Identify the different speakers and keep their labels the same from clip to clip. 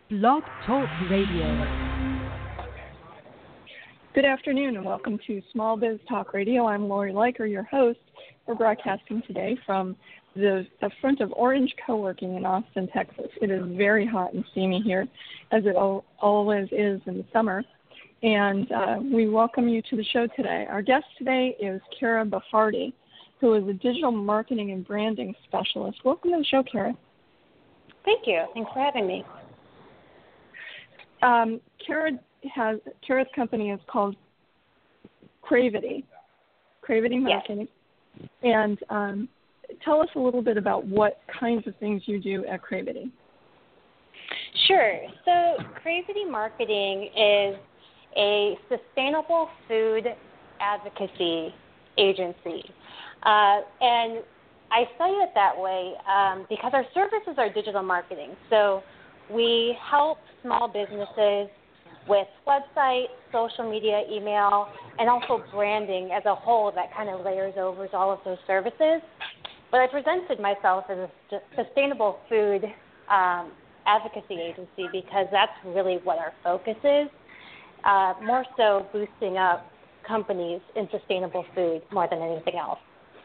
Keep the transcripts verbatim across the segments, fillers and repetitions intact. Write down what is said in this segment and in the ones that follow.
Speaker 1: Blog Talk Radio.
Speaker 2: Good afternoon and welcome to Small Biz Talk Radio. I'm Lori Leiker, your host. We're broadcasting today from the, the front of Orange Coworking in Austin, Texas. It is very hot and steamy here, as it al- always is in the summer. And uh, we welcome you to the show today. Our guest today is Kara Baffardi, who is a digital marketing and branding specialist. Welcome to the show, Kara.
Speaker 3: Thank you. Thanks for having me.
Speaker 2: Um, Kara has Kara's company is called Cravity, Cravity Marketing, yes. and um, tell us a little bit about what kinds of things you do at Cravity.
Speaker 3: Sure. So Cravity Marketing is a sustainable food advocacy agency, uh, and I say it that way um, because our services are digital marketing. So we help small businesses with website, social media, email, and also branding as a whole that kind of layers over all of those services. But I presented myself as a sustainable food um, advocacy agency because that's really what our focus is, uh, more so boosting up companies in sustainable food more than anything else.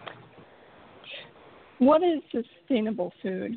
Speaker 2: What is sustainable food?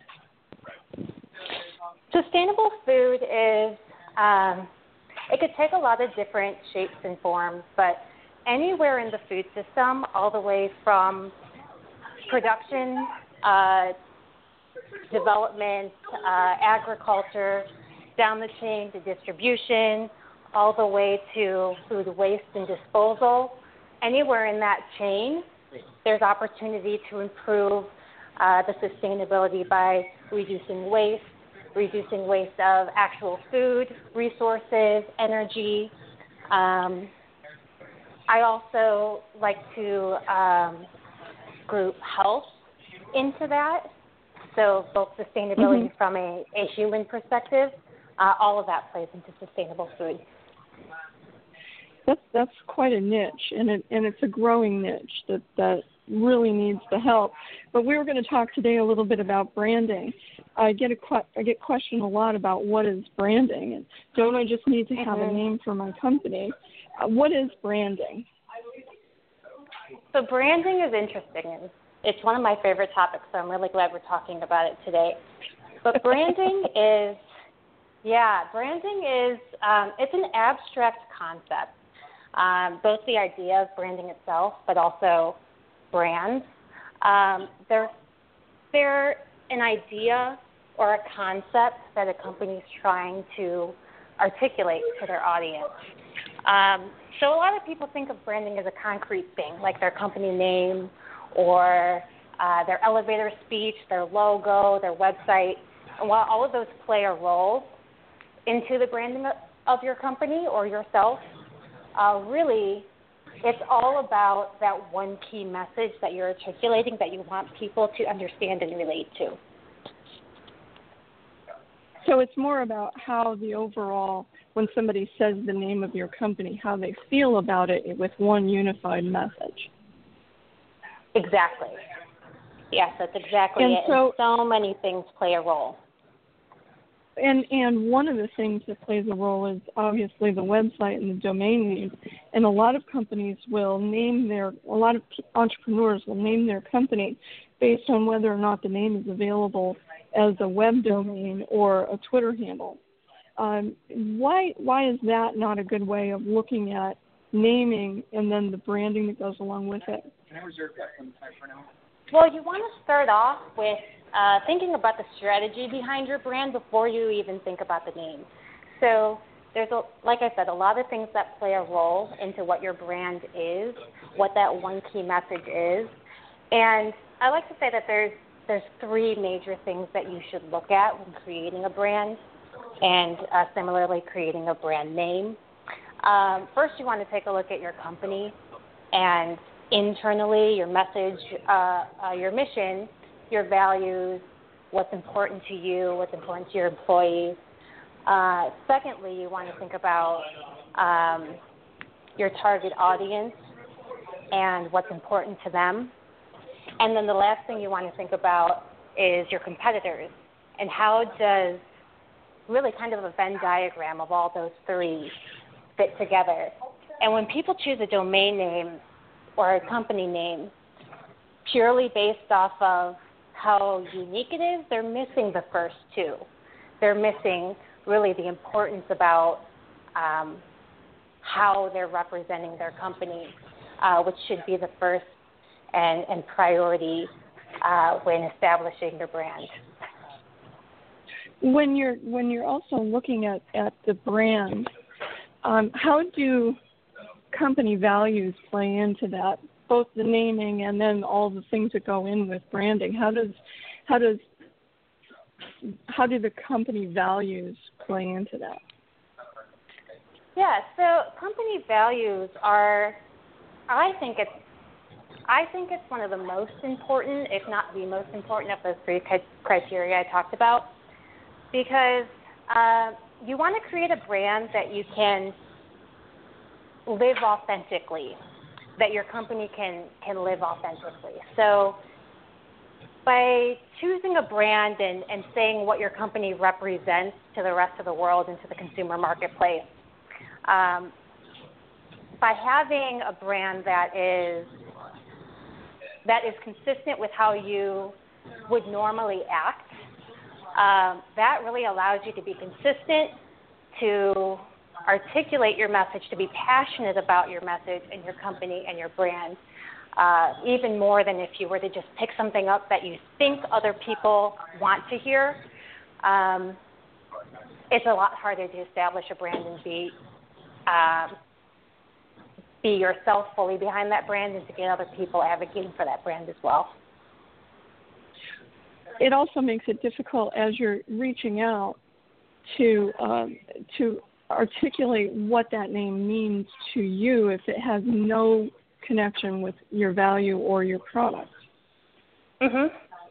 Speaker 3: Sustainable food is, um, it could take a lot of different shapes and forms, but anywhere in the food system, all the way from production, uh, development, uh, agriculture, down the chain to distribution, all the way to food waste and disposal, anywhere in that chain, there's opportunity to improve uh, the sustainability by reducing waste, reducing waste of actual food, resources, energy. Um, I also like to um, group health into that. So both sustainability mm-hmm. from a, a human perspective, uh, all of that plays into sustainable food.
Speaker 2: That's that's quite a niche, and it and it's a growing niche that, that really needs the help. But we were going to talk today a little bit about branding. I get a I get questioned a lot about what is branding, and don't I just need to have mm-hmm. a name for my company? Uh, what is branding?
Speaker 3: So branding is interesting, and it's one of my favorite topics. So I'm really glad we're talking about it today. But branding is, yeah, branding is um, it's an abstract concept. Um, both the idea of branding itself, but also brands. Um, they're, they're an idea or a concept that a company is trying to articulate to their audience. Um, so a lot of people think of branding as a concrete thing, like their company name or uh, their elevator speech, their logo, their website. And while all of those play a role into the branding of your company or yourself, Uh, really, it's all about that one key message that you're articulating that you want people to understand and relate to.
Speaker 2: So it's more about how the overall, when somebody says the name of your company, how they feel about it with one unified message.
Speaker 3: Exactly. Yes, that's exactly
Speaker 2: and
Speaker 3: it.
Speaker 2: So,
Speaker 3: and so many things play a role.
Speaker 2: And and one of the things that plays a role is obviously the website and the domain name. And a lot of companies will name their, a lot of entrepreneurs will name their company based on whether or not the name is available as a web domain or a Twitter handle. Um, why why is that not a good way of looking at naming and then the branding that goes along with it?
Speaker 4: Can I reserve that some time for now?
Speaker 3: Well, you want to start off with uh, thinking about the strategy behind your brand before you even think about the name. So there's, a, like I said, a lot of things that play a role into what your brand is, what that one key message is. And I like to say that there's there's three major things that you should look at when creating a brand and uh, similarly creating a brand name. Um, first, you want to take a look at your company and internally, your message, uh, uh, your mission, your values, what's important to you, what's important to your employees. Uh, secondly, you want to think about um, your target audience and what's important to them. And then the last thing you want to think about is your competitors and how does really kind of a Venn diagram of all those three fit together. And when people choose a domain name or a company name purely based off of how unique it is, they're missing the first two. They're missing really the importance about um, how they're representing their company, uh, which should be the first and, and priority uh, when establishing their brand.
Speaker 2: When you're when you're also looking at, at the brand, um, how do company values play into that? Both the naming and then all the things that go in with branding. How does how does how do the company values play into that?
Speaker 3: Yeah, so company values are, I think it's, I think it's one of the most important, if not the most important, of those three criteria I talked about, because uh, you want to create a brand that you can live authentically, that your company can, can live authentically. So by choosing a brand and, and saying what your company represents to the rest of the world and to the consumer marketplace, um, by having a brand that is that is consistent with how you would normally act, um, that really allows you to be consistent, to articulate your message, to be passionate about your message and your company and your brand, uh, even more than if you were to just pick something up that you think other people want to hear. Um, it's a lot harder to establish a brand and be um, be yourself fully behind that brand and to get other people advocating for that brand as well.
Speaker 2: It also makes it difficult as you're reaching out to um, to articulate what that name means to you if it has no connection with your value or your product.
Speaker 3: Mhm.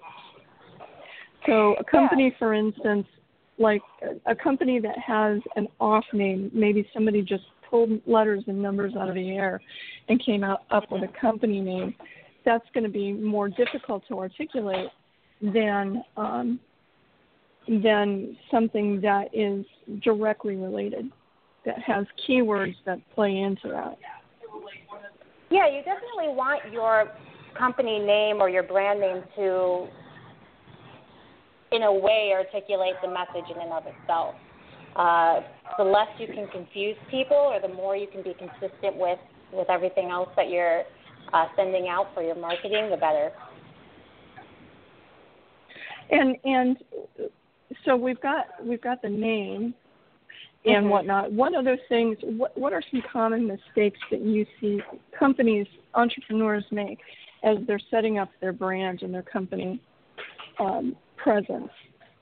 Speaker 2: So a company,
Speaker 3: yeah.
Speaker 2: for instance, like a company that has an off name, maybe somebody just pulled letters and numbers out of the air and came out up with a company name, that's going to be more difficult to articulate than um, than something that is directly related, that has keywords that play into that.
Speaker 3: Yeah, you definitely want your company name or your brand name to, in a way, articulate the message in and of itself. Uh, the less you can confuse people, or the more you can be consistent with, with everything else that you're uh, sending out for your marketing, the better. And
Speaker 2: and so we've got we've got the name and
Speaker 3: mm-hmm.
Speaker 2: whatnot. What other things? What what are some common mistakes that you see companies, entrepreneurs make as they're setting up their brand and their company um, presence?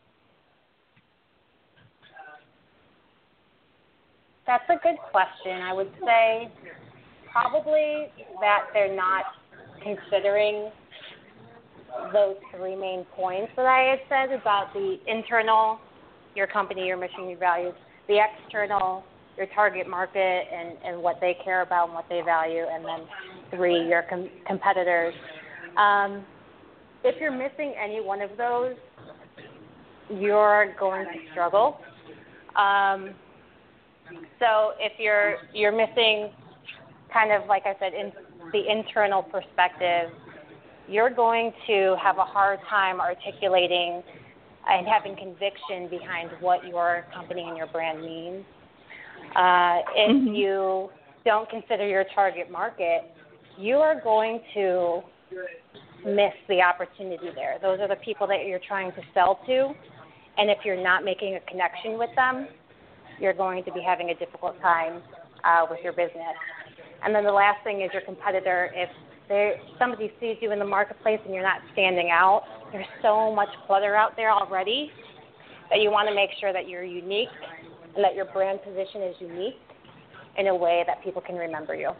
Speaker 3: That's a good question. I would say probably that they're not considering those three main points that I had said about the internal, your company, your mission, your values, the external, your target market and, and what they care about and what they value, and then three, your com- competitors. Um, if you're missing any one of those, you're going to struggle. Um, So if you're you're missing kind of, like I said, in the internal perspective, you're going to have a hard time articulating and having conviction behind what your company and your brand means. Uh, if
Speaker 2: mm-hmm.
Speaker 3: you don't consider your target market, you are going to miss the opportunity there. Those are the people that you're trying to sell to, and if you're not making a connection with them, you're going to be having a difficult time uh, with your business. And then the last thing is your competitor. If there, somebody sees you in the marketplace and you're not standing out, there's so much clutter out there already that you want to make sure that you're unique and that your brand position is unique in a way that people can remember you.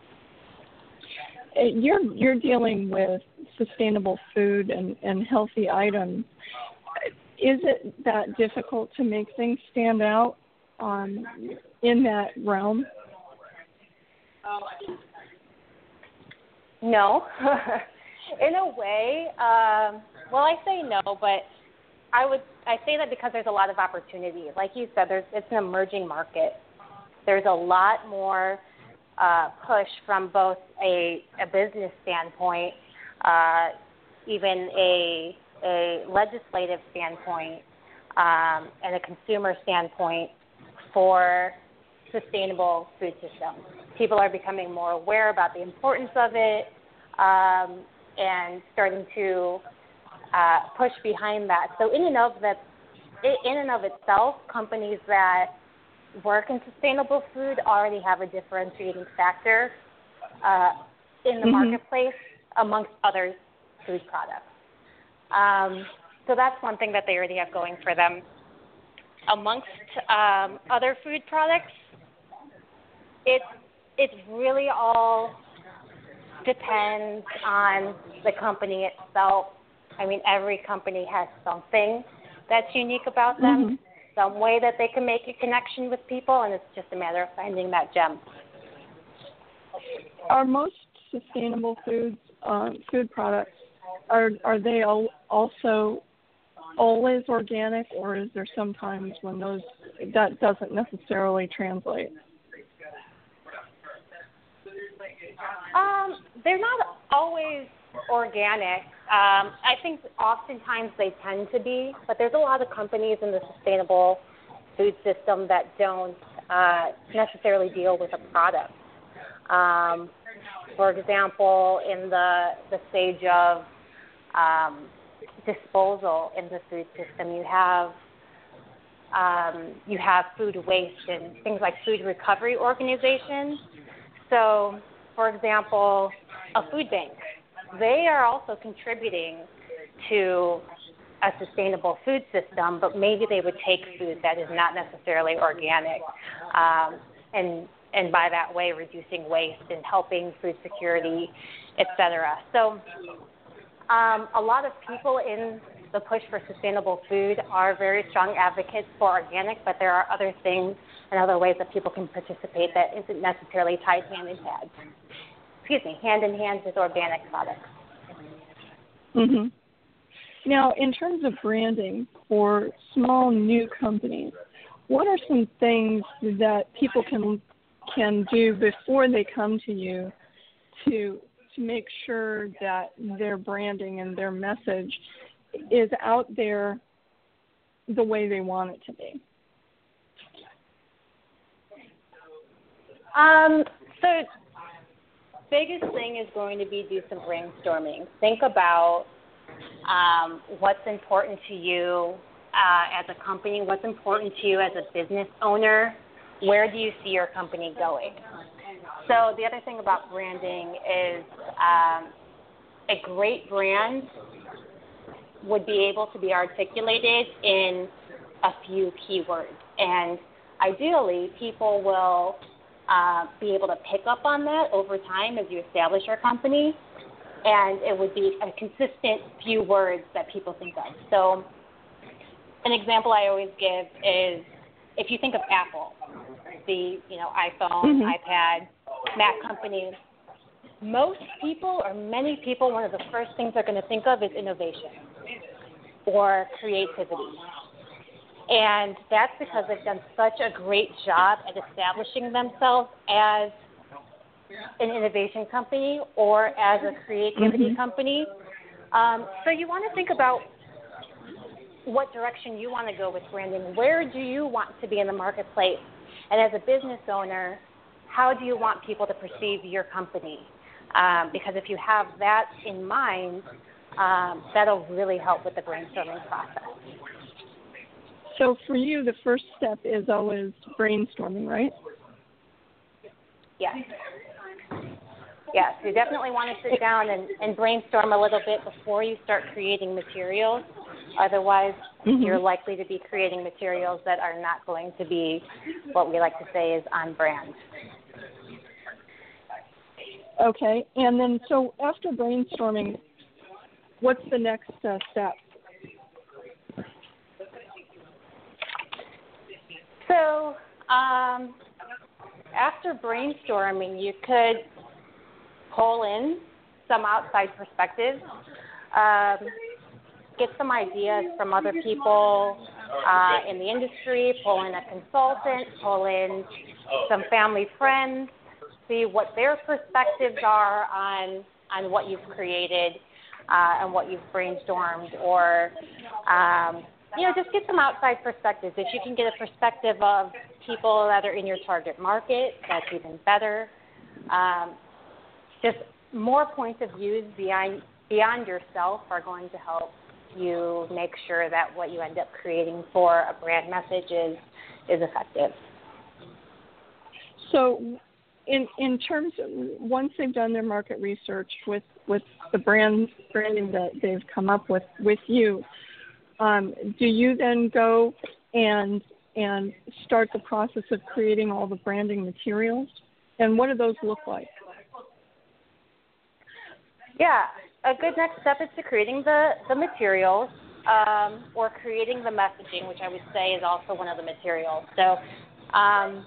Speaker 2: You're you're dealing with sustainable food and, and healthy items. Is it that difficult to make things stand out Um, in that realm?
Speaker 3: No. In a way, um, well, I say no, but I would I say that because there's a lot of opportunity. Like you said, there's it's an emerging market. There's a lot more uh, push from both a, a business standpoint, uh, even a a legislative standpoint, um, and a consumer standpoint for sustainable food systems. People are becoming more aware about the importance of it, um, and starting to uh, push behind that. So in and of that, in and of itself, companies that work in sustainable food already have a differentiating factor uh, in the
Speaker 2: mm-hmm.
Speaker 3: marketplace amongst other food products. Um, so that's one thing that they already have going for them. Amongst um, other food products, it it really all depends on the company itself. I mean, every company has something that's unique about them,
Speaker 2: mm-hmm.
Speaker 3: some way that they can make a connection with people, and it's just a matter of finding that gem.
Speaker 2: Are most sustainable foods, um, food products, are are they all also always organic, or is there sometimes when those that doesn't necessarily translate?
Speaker 3: Um, they're not always organic. Um, I think oftentimes they tend to be, but there's a lot of companies in the sustainable food system that don't uh, necessarily deal with a product. Um, for example, in the the stage of um, disposal in the food system, you have um, you have food waste and things like food recovery organizations. So, for example, a food bank, they are also contributing to a sustainable food system, but maybe they would take food that is not necessarily organic, um, and and by that way reducing waste and helping food security, et cetera. So um, a lot of people in the push for sustainable food are very strong advocates for organic, but there are other things and other ways that people can participate that isn't necessarily tied hand in hand. Excuse me, hand in hand with organic products.
Speaker 2: Mm-hmm. Now, in terms of branding for small new companies, what are some things that people can can do before they come to you to to make sure that their branding and their message is out there the way they want it to be?
Speaker 3: Um, so biggest thing is going to be do some brainstorming. Think about um, what's important to you uh, as a company, what's important to you as a business owner. Where do you see your company going? So the other thing about branding is um, a great brand would be able to be articulated in a few keywords. And ideally, people will uh, be able to pick up on that over time as you establish your company. And it would be a consistent few words that people think of. So an example I always give is if you think of Apple, the you know iPhone,
Speaker 2: mm-hmm.
Speaker 3: iPad, Mac companies, most people or many people, one of the first things they're going to think of is innovation or creativity. And that's because they've done such a great job at establishing themselves as an innovation company or as a creativity
Speaker 2: mm-hmm.
Speaker 3: company. Um, so you want to think about what direction you want to go with branding. Where do you want to be in the marketplace? And as a business owner, how do you want people to perceive your company? Um, because if you have that in mind, um, that'll really help with the brainstorming process.
Speaker 2: So for you, the first step is always brainstorming, right?
Speaker 3: Yes. Yes, you definitely want to sit down and, and brainstorm a little bit before you start creating materials. Otherwise,
Speaker 2: mm-hmm.
Speaker 3: you're likely to be creating materials that are not going to be what we like to say is on brand.
Speaker 2: Okay, and then so after brainstorming, what's the next uh, step?
Speaker 3: So um, after brainstorming, you could pull in some outside perspectives. Um, get some ideas from other people uh, in the industry, pull in a consultant, pull in some family friends, see what their perspectives are on on what you've created uh, and what you've brainstormed, or um, you know, just get some outside perspectives. If you can get a perspective of people that are in your target market, that's even better. Um, just more points of views beyond beyond yourself are going to help you make sure that what you end up creating for a brand message is is effective.
Speaker 2: So, in in terms of once they've done their market research with, with the brand branding that they've come up with with you, um, do you then go and and start the process of creating all the branding materials? And what do those look like?
Speaker 3: Yeah, a good next step is to creating the, the materials um, or creating the messaging, which I would say is also one of the materials. So um,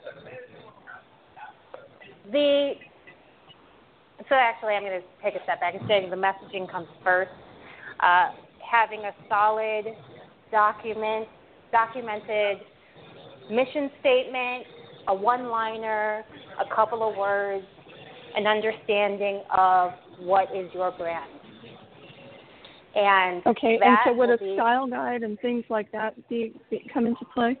Speaker 3: the so actually I'm going to take a step back and say the messaging comes first. Uh, having a solid document, documented mission statement, a one-liner, a couple of words, an understanding of what is your brand. And
Speaker 2: okay,
Speaker 3: that
Speaker 2: and so would a
Speaker 3: be,
Speaker 2: style guide and things like that be, be come into play?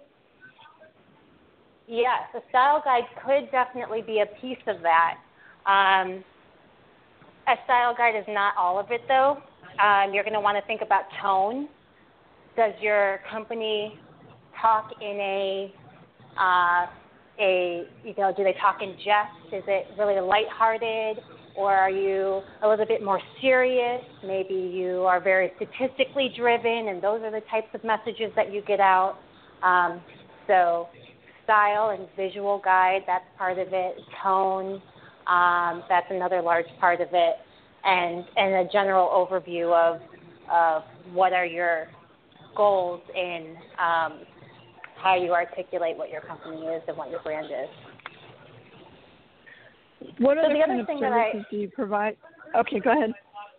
Speaker 3: Yes, a style guide could definitely be a piece of that. Um, a style guide is not all of it, though. Um, you're going to want to think about tone. Does your company talk in a uh, a you know do they talk in jest? Is it really lighthearted, or are you a little bit more serious? Maybe you are very statistically driven, and those are the types of messages that you get out. Um, so style and visual guide, that's part of it. Tone, um, that's another large part of it, and and a general overview of of what are your goals in um, how you articulate what your company is and what your brand is.
Speaker 2: What
Speaker 3: so
Speaker 2: other
Speaker 3: the
Speaker 2: kind
Speaker 3: other
Speaker 2: of
Speaker 3: thing
Speaker 2: services
Speaker 3: that I,
Speaker 2: do you provide? Okay, go ahead.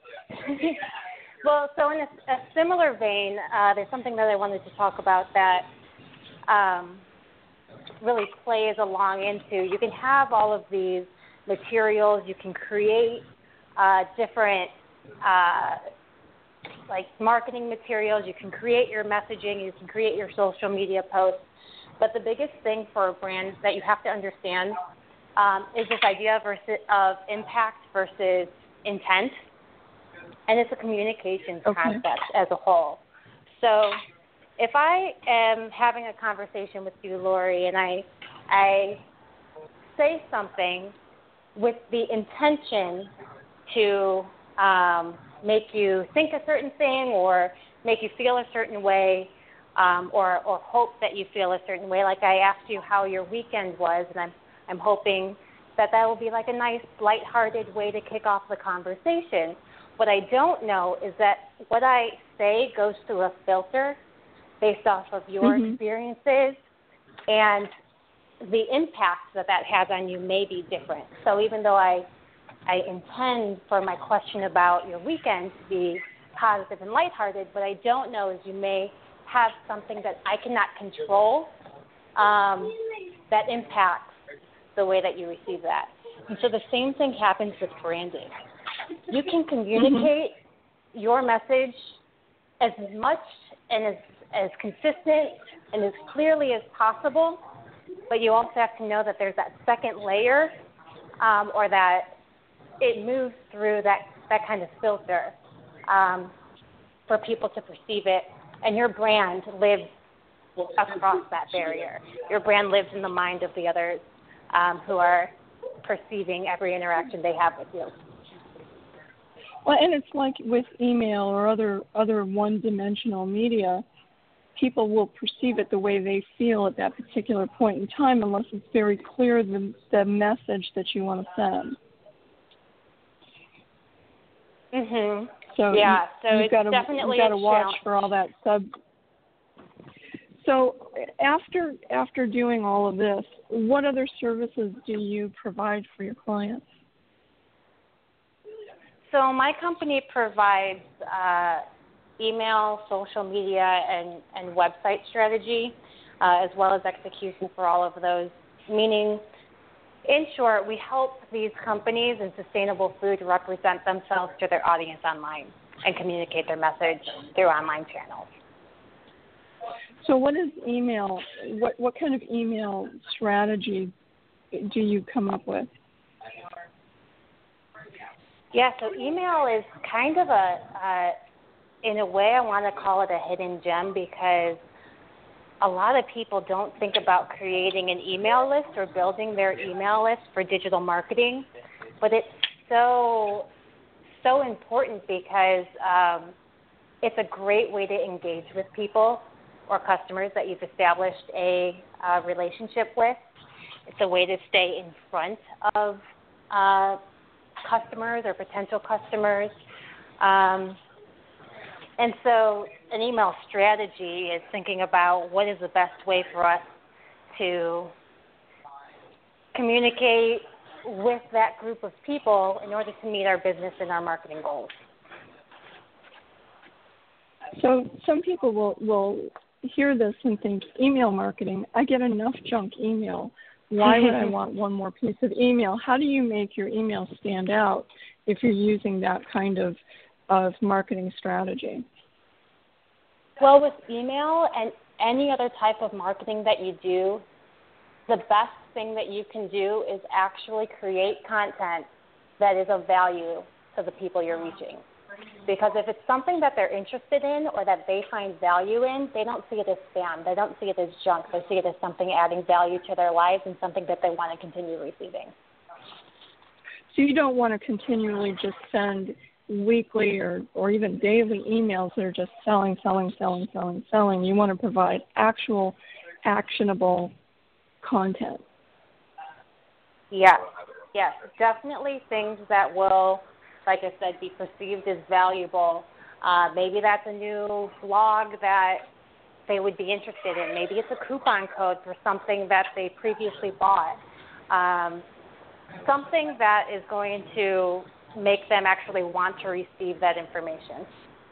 Speaker 3: well, so in a, a similar vein, uh, there's something that I wanted to talk about that um, really plays along into. You can have all of these materials. You can create uh, different uh, like marketing materials. You can create your messaging. You can create your social media posts. But the biggest thing for a brand that you have to understand um, is this idea versus, of impact versus intent. And it's a communications
Speaker 2: okay.
Speaker 3: concept as a whole. So if I am having a conversation with you, Lori, and I, I say something with the intention to um, make you think a certain thing or make you feel a certain way, um, or, or hope that you feel a certain way, like I asked you how your weekend was, and I'm, I'm hoping that that will be like a nice, lighthearted way to kick off the conversation. What I don't know is that what I say goes through a filter based off of your
Speaker 2: mm-hmm.
Speaker 3: experiences, and the impact that that has on you may be different. So even though I, I intend for my question about your weekend to be positive and lighthearted, what I don't know is you may have something that I cannot control um, that impacts the way that you receive that. And so the same thing happens with branding. You can communicate mm-hmm. your message as much and as, as consistent and as clearly as possible, but you also have to know that there's that second layer um, or that it moves through that, that kind of filter um, for people to perceive it, and your brand lives across that barrier. Your brand lives in the mind of the others um, who are perceiving every interaction they have with you.
Speaker 2: Well, and it's like with email or other other one-dimensional media, people will perceive it the way they feel at that particular point in time unless it's very clear the, the message that you want to send.
Speaker 3: Mhm.
Speaker 2: So
Speaker 3: yeah,
Speaker 2: you,
Speaker 3: so
Speaker 2: you've
Speaker 3: it's
Speaker 2: got to,
Speaker 3: definitely
Speaker 2: you've got to
Speaker 3: a
Speaker 2: watch
Speaker 3: challenge.
Speaker 2: for all that sub. So after after doing all of this, what other services do you provide for your clients?
Speaker 3: So my company provides uh, email, social media, and, and website strategy, uh, as well as execution for all of those, meaning, in short, we help these companies in sustainable food represent themselves to their audience online and communicate their message through online channels.
Speaker 2: So what is email, what, what kind of email strategy do you come up with?
Speaker 3: Yeah, so email is kind of a, uh, in a way I want to call it a hidden gem because a lot of people don't think about creating an email list or building their email list for digital marketing, but it's so, so important because um, it's a great way to engage with people or customers that you've established a uh, relationship with. It's a way to stay in front of uh, customers or potential customers. Um, and so an email strategy is thinking about what is the best way for us to communicate with that group of people in order to meet our business and our marketing goals.
Speaker 2: So some people will, will hear this and think, email marketing, I get enough junk email. Why would I want one more piece of email? How do you make your email stand out if you're using that kind of, of marketing strategy?
Speaker 3: Well, with email and any other type of marketing that you do, the best thing that you can do is actually create content that is of value to the people you're reaching. Because if it's something that they're interested in or that they find value in, they don't see it as spam. They don't see it as junk. They see it as something adding value to their lives and something that they want to continue receiving.
Speaker 2: So you don't want to continually just send weekly or, or even daily emails that are just selling, selling, selling, selling, selling. You want to provide actual, actionable content.
Speaker 3: Yes, yes, definitely things that will, like I said, be perceived as valuable. Uh, maybe that's a new blog that they would be interested in. Maybe it's a coupon code for something that they previously bought. Um, something that is going to make them actually want to receive that information.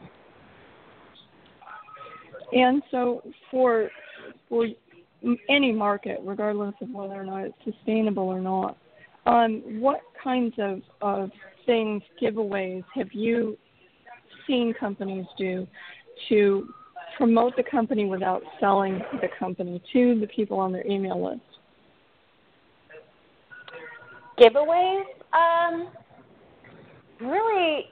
Speaker 2: And so for for any market, regardless of whether or not it's sustainable or not, um, what kinds of, of things, giveaways, have you seen companies do to promote the company without selling the company to the people on their email list?
Speaker 3: Giveaways? Um, really,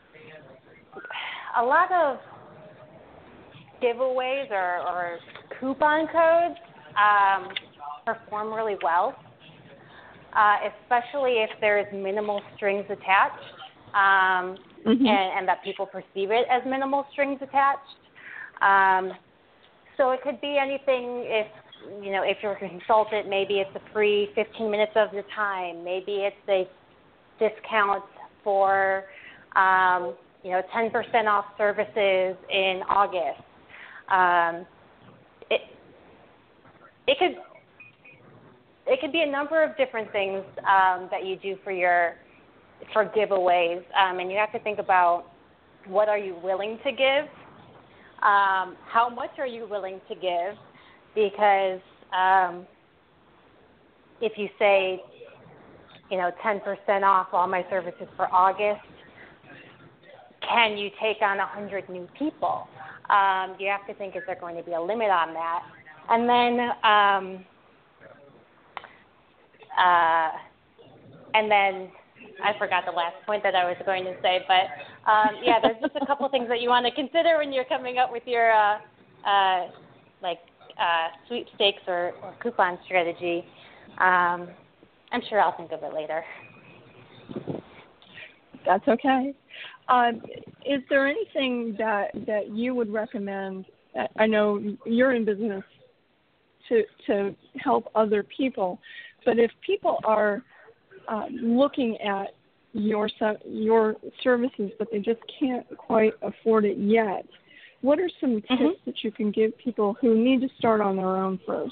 Speaker 3: a lot of giveaways or, or coupon codes um, perform really well. Uh, especially if there's minimal strings attached, um, mm-hmm. and, and that people perceive it as minimal strings attached. Um, so it could be anything. If you know, if you're a consultant, maybe it's a free fifteen minutes of your time. Maybe it's a discount for um, you know ten percent off services in August. Um, it it could. It could be a number of different things um, that you do for your for giveaways, um, and you have to think about what are you willing to give, um, how much are you willing to give, because um, if you say, you know, ten percent off all my services for August, can you take on one hundred new people? Um, you have to think, is there going to be a limit on that? And then um, Uh, and then I forgot the last point that I was going to say, but um, yeah, there's just a couple things that you want to consider when you're coming up with your uh, uh, like uh, sweepstakes or, or coupon strategy. Um, I'm sure I'll think of it later.
Speaker 2: That's okay. Um, is there anything that that you would recommend? I know you're in business to to help other people. But if people are uh, looking at your your services, but they just can't quite afford it yet, what are some tips mm-hmm. that you can give people who need to start on their own first?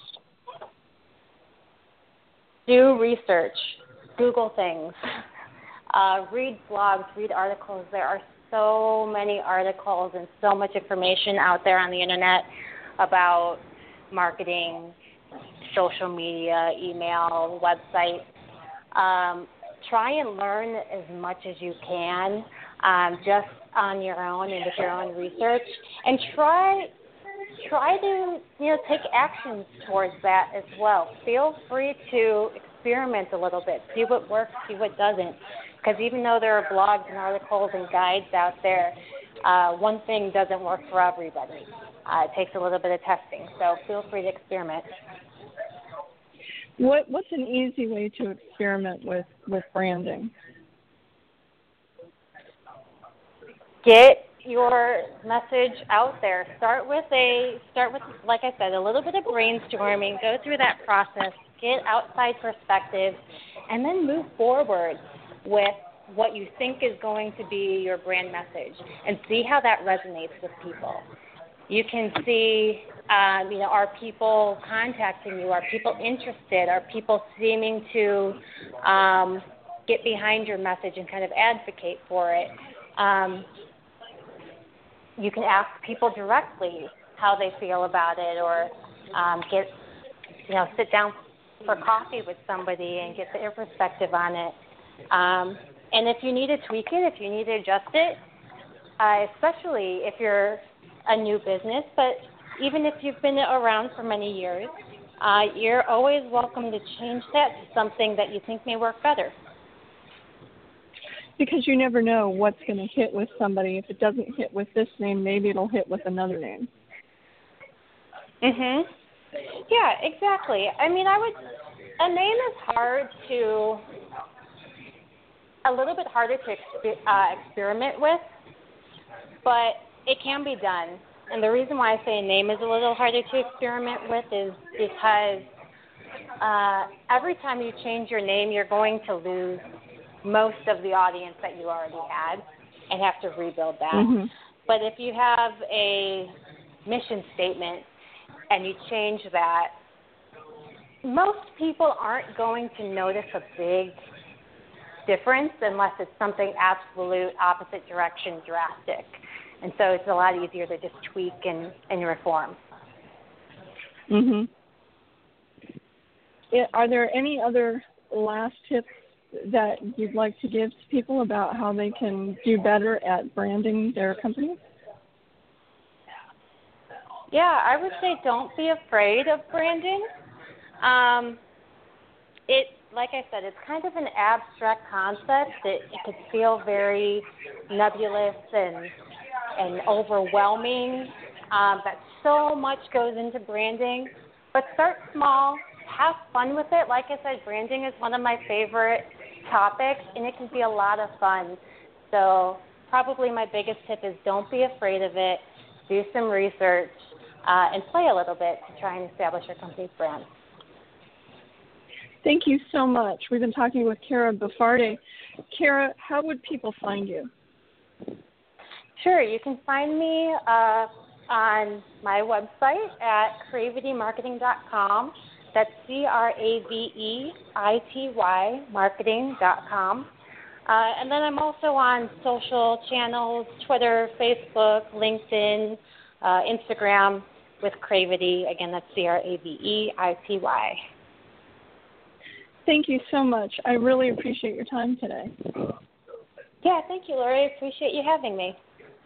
Speaker 3: Do research. Google things. Uh, read blogs. Read articles. There are so many articles and so much information out there on the internet about marketing, social media, email, websites. Um, try and learn as much as you can um, just on your own and with your own research, and try try to you know take actions towards that as well. Feel free to experiment a little bit, see what works, see what doesn't, because even though there are blogs and articles and guides out there, uh, one thing doesn't work for everybody. Uh, it takes a little bit of testing, so feel free to experiment.
Speaker 2: What What's an easy way to experiment with, with branding?
Speaker 3: Get your message out there. Start with a start with like I said, a little bit of brainstorming. Go through that process. Get outside perspective, and then move forward with what you think is going to be your brand message, and see how that resonates with people. You can see, um, you know, are people contacting you? Are people interested? Are people seeming to um, get behind your message and kind of advocate for it? Um, you can ask people directly how they feel about it, or um, get, you know, sit down for coffee with somebody and get their perspective on it. Um, and if you need to tweak it, if you need to adjust it, uh, especially if you're a new business, but even if you've been around for many years, uh, you're always welcome to change that to something that you think may work better.
Speaker 2: Because you never know what's going to hit with somebody. If it doesn't hit with this name, maybe it'll hit with another name.
Speaker 3: Mhm. Yeah, exactly. I mean, I would. A name is hard to, a little bit harder to exper- uh, experiment with, but it can be done. And the reason why I say a name is a little harder to experiment with is because uh, every time you change your name, you're going to lose most of the audience that you already had and have to rebuild that.
Speaker 2: Mm-hmm.
Speaker 3: But if you have a mission statement and you change that, most people aren't going to notice a big difference unless it's something absolute opposite direction drastic. And so it's a lot easier to just tweak and, and reform.
Speaker 2: Mhm. Yeah, are there any other last tips that you'd like to give to people about how they can do better at branding their company?
Speaker 3: Yeah, I would say don't be afraid of branding. Um, it, like I said, it's kind of an abstract concept. It, it could feel very nebulous and and overwhelming, um, that so much goes into branding. But start small, have fun with it. Like I said, branding is one of my favorite topics, and it can be a lot of fun. So probably my biggest tip is don't be afraid of it. Do some research, uh, and play a little bit to try and establish your company's brand.
Speaker 2: Thank you so much. We've been talking with Kara Buffardi. Kara, how would people find you?
Speaker 3: Sure, you can find me uh, on my website at cravity marketing dot com. That's C R A V E I T Y marketing dot com. Uh, and then I'm also on social channels, Twitter, Facebook, LinkedIn, uh, Instagram with Cravity. Again, that's C R A V E I T Y.
Speaker 2: Thank you so much. I really appreciate your time today.
Speaker 3: Yeah, thank you, Lori. I appreciate you having me.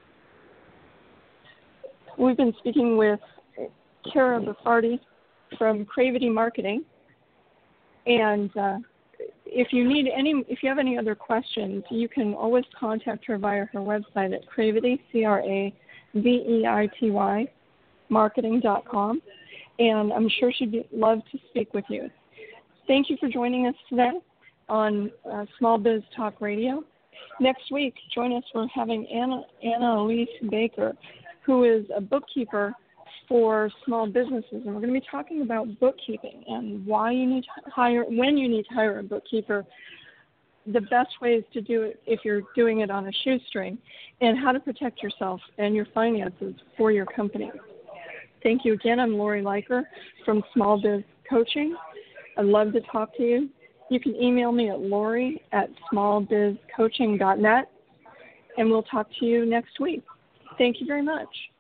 Speaker 2: We've been speaking with Kara Buffardi from Cravity Marketing, and uh, if you need any, if you have any other questions, you can always contact her via her website at Cravity, C R A V E I T Y, marketing dot com, and I'm sure she'd be, love to speak with you. Thank you for joining us today on uh, Small Biz Talk Radio. Next week, join us. We're having Anna, Anna Elise Baker, who is a bookkeeper for small businesses, and we're going to be talking about bookkeeping and why you need to hire, when you need to hire a bookkeeper, the best ways to do it if you're doing it on a shoestring, and how to protect yourself and your finances for your company. Thank you again. I'm Lori Leiker from Small Biz Coaching. I'd love to talk to you. You can email me at lori at small biz coaching dot net. and we'll talk to you next week. Thank you very much.